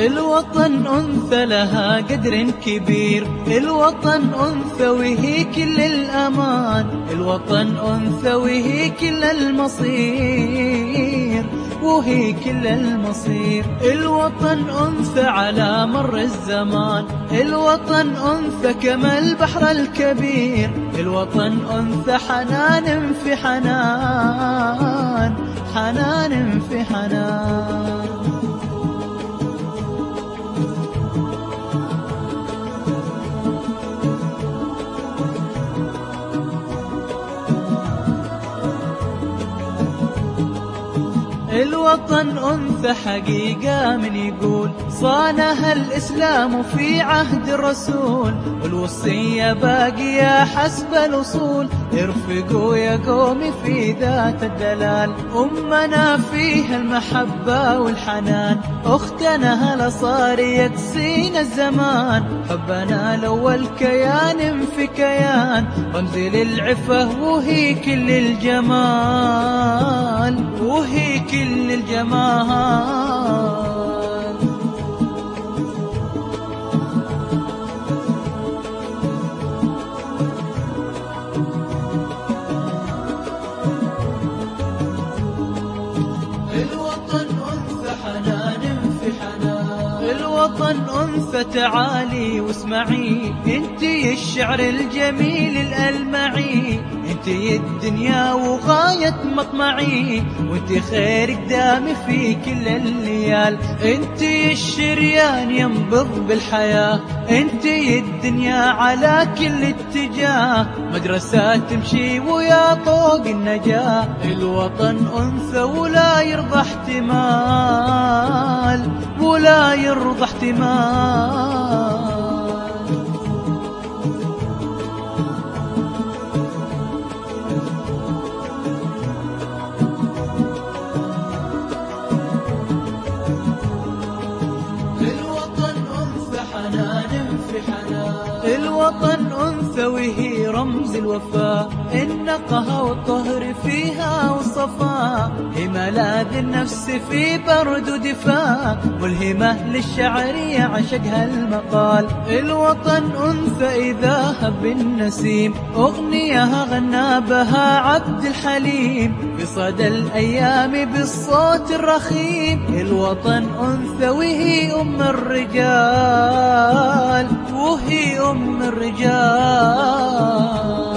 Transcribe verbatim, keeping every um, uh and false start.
الوطن أنثى لها قدر كبير، الوطن أنثى وهي كل الأمان، الوطن أنثى وهي كل المصير، وهي كل المصير. الوطن أنثى على مر الزمان، الوطن أنثى كما البحر الكبير، الوطن أنثى حنان في حنان، حنان في حنان. الوطن أنثى حقيقة من يقول صانها الإسلام في عهد الرسول، والوصية باقية حسب الأصول. ارفقوا يا قومي في ذات الدلال، أمنا فيها المحبة والحنان، أختنا هلا صار يكسين الزمان، حبنا الأول كيان في كيان، رمز للعفة وهي كل الجمال، وهي كل الجمال. الوطن أنثى حنان في حنان، الوطن أنثى تعالي واسمعي، انتي الشعر الجميل الألمعي، انتي الدنيا وغاية مطمعي، وانتي خير قدامي في كل الليال، انتي الشريان ينبض بالحياة، انتي الدنيا على كل اتجاه، مدرسة تمشي ويا طوق النجاة. الوطن أنثى ولا يرضى احتمال، ولا يرضى احتمال. الوطن أنثى حنان في حنان، الوطن أنثى وهي رمز الوفاء، النقها والطهر فيها والصفاء، هي ملاذ النفس في برد ودفاء، والهمة للشعر يعشقها المقال. الوطن أنثى إذا هب النسيم، أغنيها غنى بها عبد الحليم، في صدى الأيام بالصوت الرخيم. الوطن أنثى وهي أم الرجال، وهي أم الرجال.